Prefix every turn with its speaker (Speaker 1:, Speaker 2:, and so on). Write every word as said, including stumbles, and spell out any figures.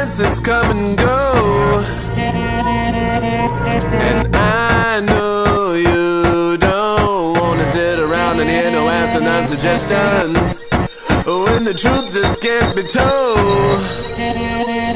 Speaker 1: chances come and go, and I know you don't wanna sit around and hear no asinine suggestions when the truth just can't be told.